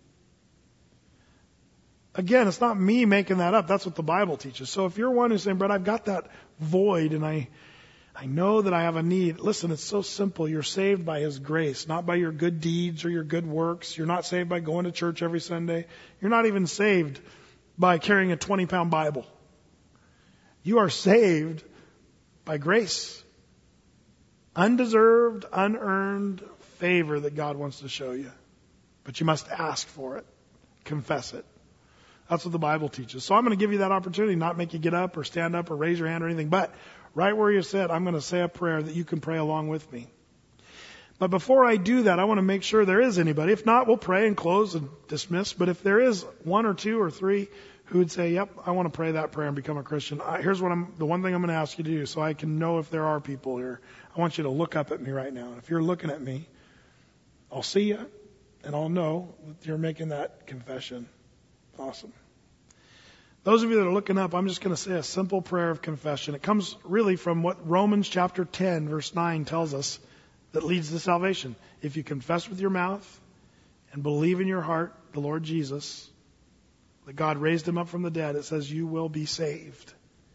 Again, it's not me making that up. That's what the Bible teaches. So if you're one who's saying, Brett, I've got that void and I, I know that I have a need. Listen, it's so simple. You're saved by His grace, not by your good deeds or your good works. You're not saved by going to church every Sunday. You're not even saved by carrying a twenty pound Bible. You are saved by grace. Undeserved, unearned favor that God wants to show you. But you must ask for it. Confess it. That's what the Bible teaches. So I'm going to give you that opportunity, not make you get up or stand up or raise your hand or anything. But right where you sit, I'm going to say a prayer that you can pray along with me. But before I do that, I want to make sure there is anybody. If not, we'll pray and close and dismiss. But if there is one or two or three who would say, yep, I want to pray that prayer and become a Christian, I, here's what I'm, the one thing I'm going to ask you to do so I can know if there are people here. I want you to look up at me right now. And if you're looking at me, I'll see you and I'll know that you're making that confession. Awesome. Those of you that are looking up, I'm just going to say a simple prayer of confession. It comes really from what Romans chapter ten, verse nine tells us that leads to salvation. If you confess with your mouth and believe in your heart the Lord Jesus, that God raised Him up from the dead, it says you will be saved.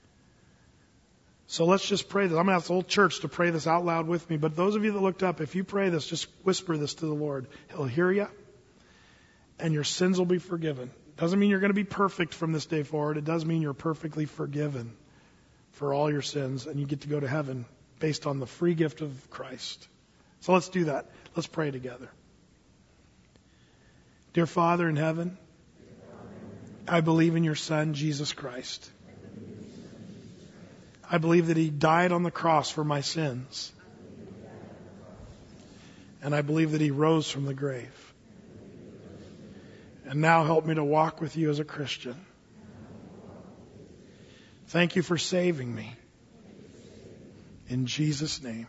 So let's just pray this. I'm going to ask the whole church to pray this out loud with me. But those of you that looked up, if you pray this, just whisper this to the Lord. He'll hear you and your sins will be forgiven. Doesn't mean you're going to be perfect from this day forward. It does mean you're perfectly forgiven for all your sins and you get to go to heaven based on the free gift of Christ. So let's do that. Let's pray together. Dear Father in heaven, I believe in your Son, Jesus Christ. I believe that He died on the cross for my sins. And I believe that He rose from the grave. And now help me to walk with you as a Christian. Thank you for saving me. In Jesus' name.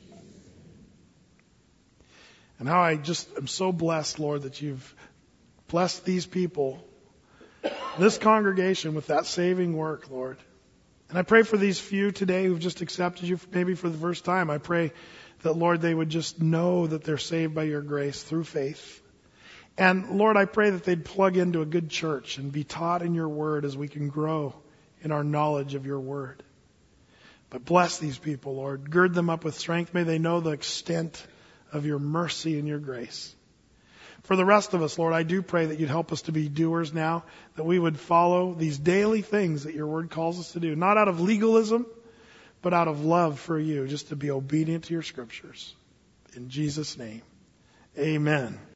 And how I just am so blessed, Lord, that you've blessed these people, this congregation, with that saving work, Lord. And I pray for these few today who've just accepted you maybe for the first time. I pray that, Lord, they would just know that they're saved by your grace through faith. And Lord, I pray that they'd plug into a good church and be taught in your word as we can grow in our knowledge of your word. But bless these people, Lord. Gird them up with strength. May they know the extent of your mercy and your grace. For the rest of us, Lord, I do pray that you'd help us to be doers now, that we would follow these daily things that your word calls us to do, not out of legalism, but out of love for you, just to be obedient to your scriptures. In Jesus' name, amen.